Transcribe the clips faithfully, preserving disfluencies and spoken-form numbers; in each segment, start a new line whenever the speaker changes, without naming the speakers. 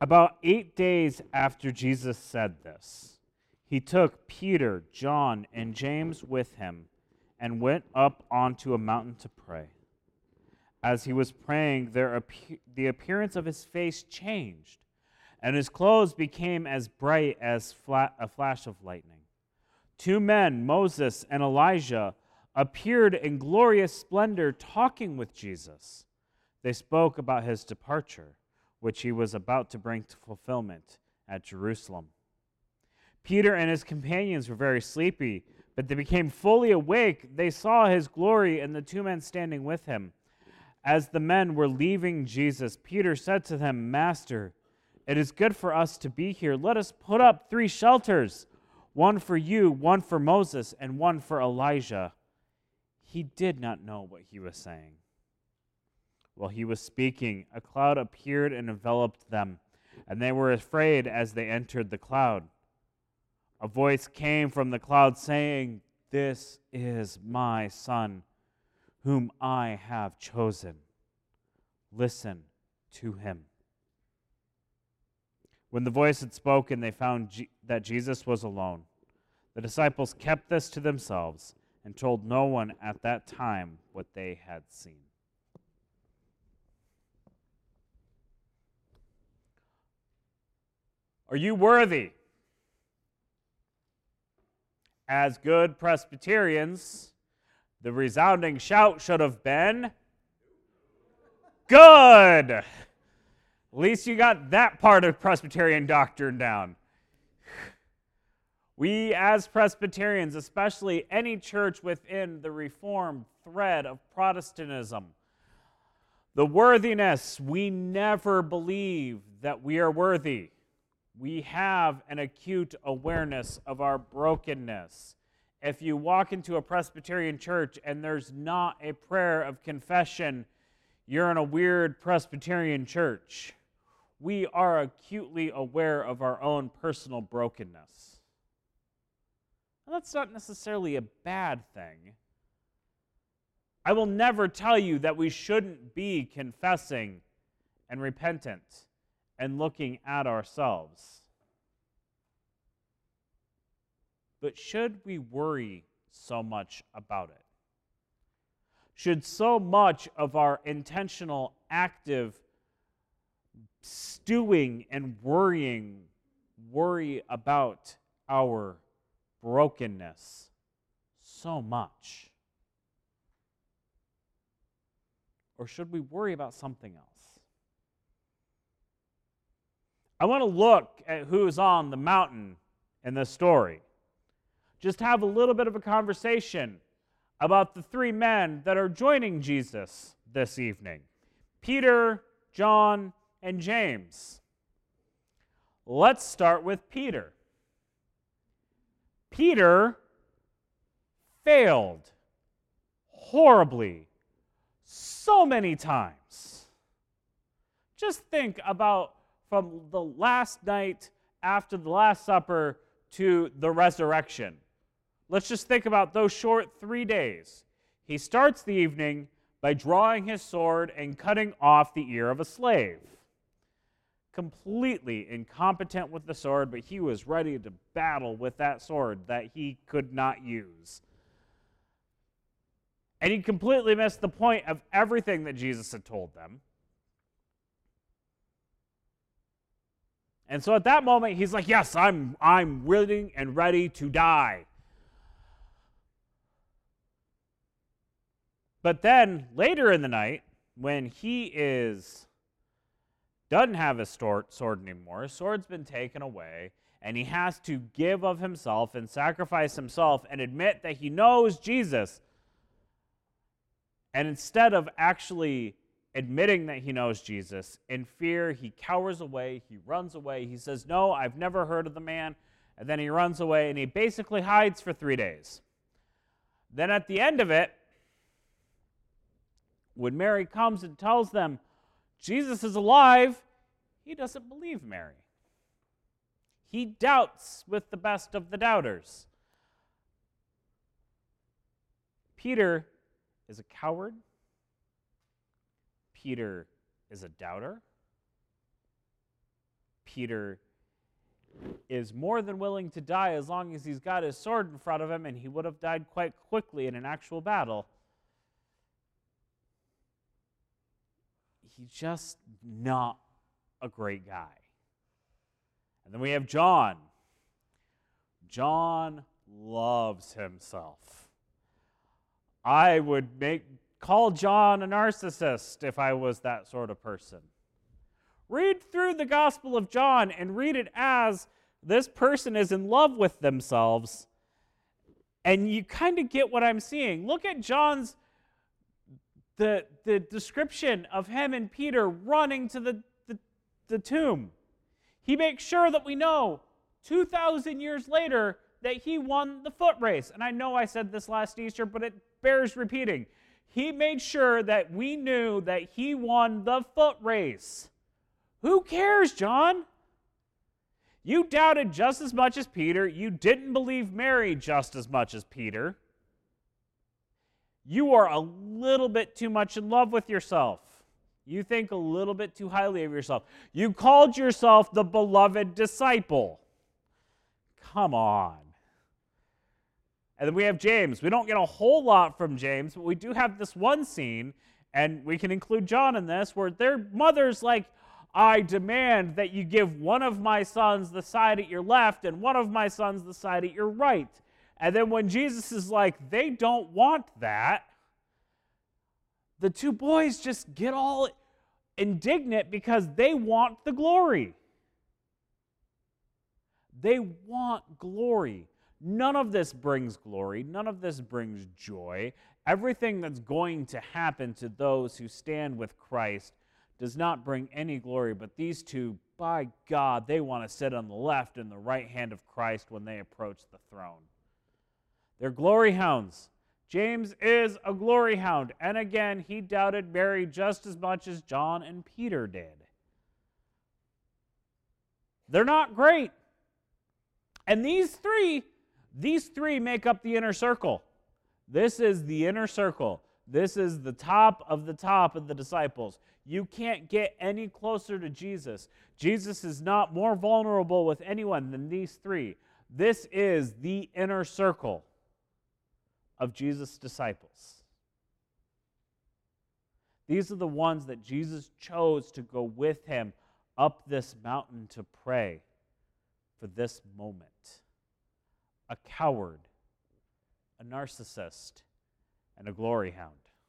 About eight days after Jesus said this, he took Peter, John, and James with him and went up onto a mountain to pray. As he was praying, there appe- the appearance of his face changed, and his clothes became as bright as fla- a flash of lightning. Two men, Moses and Elijah, appeared in glorious splendor talking with Jesus. They spoke about his departure, which he was about to bring to fulfillment at Jerusalem. Peter and his companions were very sleepy, but they became fully awake. They saw his glory and the two men standing with him. As the men were leaving Jesus, Peter said to them, "Master, it is good for us to be here. Let us put up three shelters, one for you, one for Moses, and one for Elijah." He did not know what he was saying. While he was speaking, a cloud appeared and enveloped them, and they were afraid as they entered the cloud. A voice came from the cloud saying, "This is my Son, whom I have chosen. Listen to him." When the voice had spoken, they found G- that Jesus was alone. The disciples kept this to themselves and told no one at that time what they had seen. Are you worthy? As good Presbyterians, the resounding shout should have been, "Good!" At least you got that part of Presbyterian doctrine down. We as Presbyterians, especially any church within the Reformed thread of Protestantism, the worthiness, we never believe that we are worthy. We have an acute awareness of our brokenness. If you walk into a Presbyterian church and there's not a prayer of confession, you're in a weird Presbyterian church. We are acutely aware of our own personal brokenness. And that's not necessarily a bad thing. I will never tell you that we shouldn't be confessing and repentant and looking at ourselves. But should we worry so much about it? Should so much of our intentional, active stewing and worrying worry about our brokenness so much? Or should we worry about something else? I want to look at who's on the mountain in this story. Just have a little bit of a conversation about the three men that are joining Jesus this evening: Peter, John, and James. Let's start with Peter. Peter failed horribly so many times. Just think about from the last night after the Last Supper to the resurrection. Let's just think about those short three days. He starts the evening by drawing his sword and cutting off the ear of a slave. Completely incompetent with the sword, but he was ready to battle with that sword that he could not use. And he completely missed the point of everything that Jesus had told them. And so at that moment, he's like, yes, I'm, I'm willing and ready to die. But then later in the night, when he is doesn't have his sword anymore, his sword's been taken away, and he has to give of himself and sacrifice himself and admit that he knows Jesus. And instead of actually admitting that he knows Jesus, in fear, he cowers away, he runs away, he says, no, I've never heard of the man, and then he runs away, and he basically hides for three days. Then at the end of it, when Mary comes and tells them Jesus is alive, he doesn't believe Mary. He doubts with the best of the doubters. Peter is a coward. Peter is a doubter. Peter is more than willing to die as long as he's got his sword in front of him, and he would have died quite quickly in an actual battle. He's just not a great guy. And then we have John. John loves himself. I would make call John a narcissist if I was that sort of person. Read through the Gospel of John and read it as this person is in love with themselves, and you kind of get what I'm seeing. Look at John's the the description of him and Peter running to the, the, the tomb. He makes sure that we know two thousand years later that he won the foot race. And I know I said this last Easter, but it bears repeating. He made sure that we knew that he won the foot race. Who cares, John? You doubted just as much as Peter. You didn't believe Mary just as much as Peter. You are a little bit too much in love with yourself. You think a little bit too highly of yourself. You called yourself the beloved disciple. Come on. And then we have James. We don't get a whole lot from James, but we do have this one scene, and we can include John in this, where their mother's like, I demand that you give one of my sons the side at your left and one of my sons the side at your right. And then when Jesus is like, they don't want that, the two boys just get all indignant because they want the glory. They want glory. None of this brings glory. None of this brings joy. Everything that's going to happen to those who stand with Christ does not bring any glory, but these two, by God, they want to sit on the left and the right hand of Christ when they approach the throne. They're glory hounds. James is a glory hound, and again, he doubted Mary just as much as John and Peter did. They're not great. And these three, these three make up the inner circle. This is the inner circle. This is the top of the top of the disciples. You can't get any closer to Jesus. Jesus is not more vulnerable with anyone than these three. This is the inner circle of Jesus' disciples. These are the ones that Jesus chose to go with him up this mountain to pray for this moment. A coward, a narcissist, and a glory hound.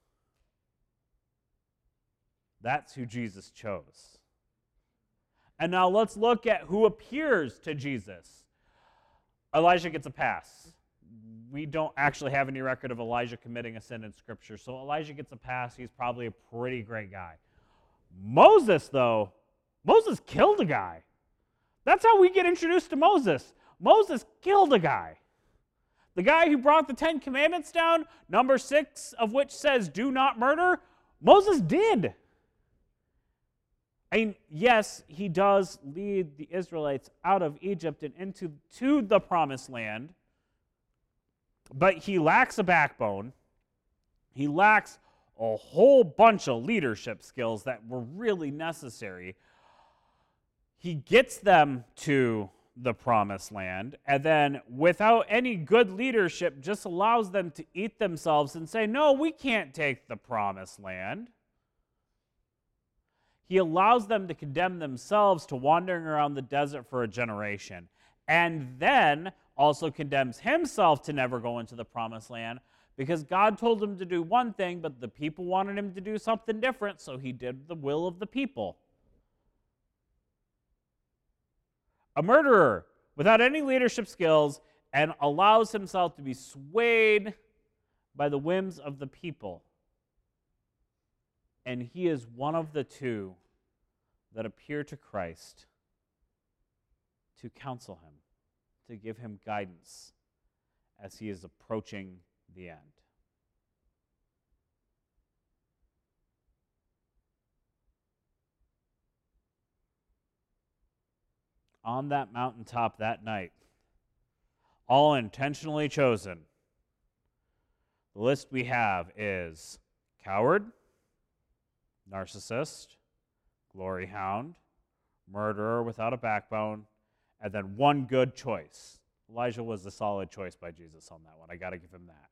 That's who Jesus chose. And now let's look at who appears to Jesus. Elijah gets a pass. We don't actually have any record of Elijah committing a sin in Scripture, so Elijah gets a pass. He's probably a pretty great guy. Moses, though, Moses killed a guy. That's how we get introduced to Moses. Moses killed a guy. The guy who brought the Ten Commandments down, number six of which says, do not murder, Moses did. I mean, yes, he does lead the Israelites out of Egypt and into to the promised land, but he lacks a backbone. He lacks a whole bunch of leadership skills that were really necessary. He gets them to the promised land, and then without any good leadership, just allows them to eat themselves and say, no, we can't take the promised land. He allows them to condemn themselves to wandering around the desert for a generation, and then also condemns himself to never go into the promised land because God told him to do one thing, but the people wanted him to do something different, so he did the will of the people. A murderer without any leadership skills and allows himself to be swayed by the whims of the people. And he is one of the two that appear to Christ to counsel him, to give him guidance as he is approaching the end. On that mountaintop that night, all intentionally chosen, the list we have is coward, narcissist, glory hound, murderer without a backbone, and then one good choice. Elijah was a solid choice by Jesus on that one. I got to give him that.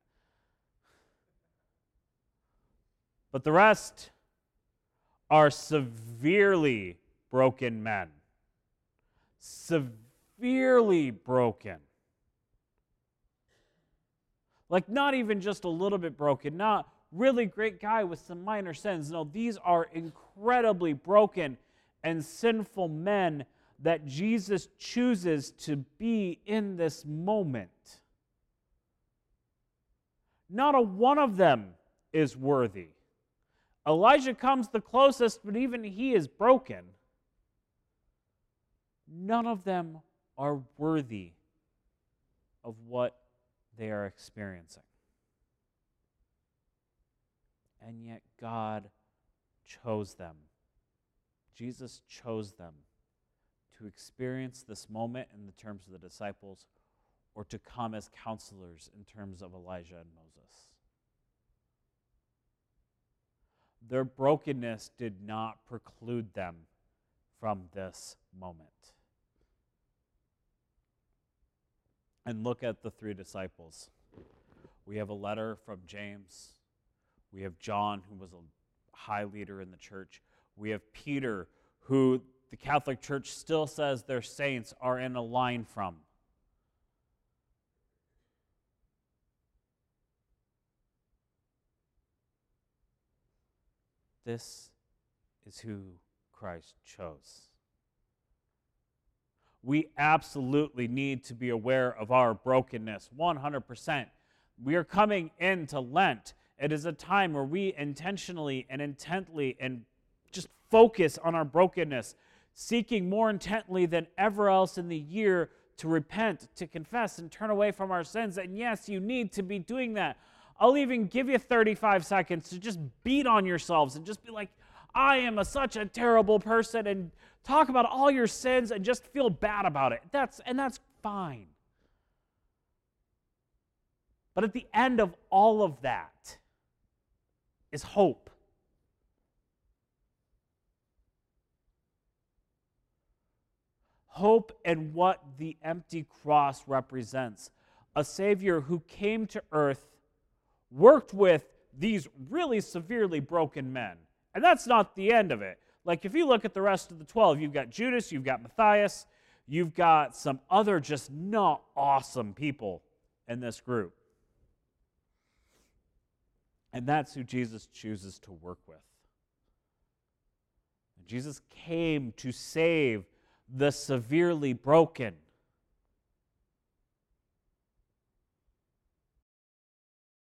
But the rest are severely broken men. Severely broken. Like, not even just a little bit broken, not really great guy with some minor sins. No, these are incredibly broken and sinful men that Jesus chooses to be in this moment. Not a one of them is worthy. Elijah comes the closest, but even he is broken. None of them are worthy of what they are experiencing. And yet God chose them. Jesus chose them to experience this moment in the terms of the disciples, or to come as counselors in terms of Elijah and Moses. Their brokenness did not preclude them from this moment. And look at the three disciples. We have a letter from James. We have John, who was a high leader in the church. We have Peter, who the Catholic Church still says their saints are in a line from. This is who Christ chose. We absolutely need to be aware of our brokenness, one hundred percent. We are coming into Lent. It is a time where we intentionally and intently and just focus on our brokenness, seeking more intently than ever else in the year to repent, to confess, and turn away from our sins. And yes, you need to be doing that. I'll even give you thirty-five seconds to just beat on yourselves and just be like, I am a, such a terrible person, and talk about all your sins and just feel bad about it. That's and that's fine. But at the end of all of that is hope. Hope in what the empty cross represents. A Savior who came to earth, worked with these really severely broken men. And that's not the end of it. Like, if you look at the rest of the twelve, you've got Judas, you've got Matthias, you've got some other just not awesome people in this group. And that's who Jesus chooses to work with. And Jesus came to save the severely broken.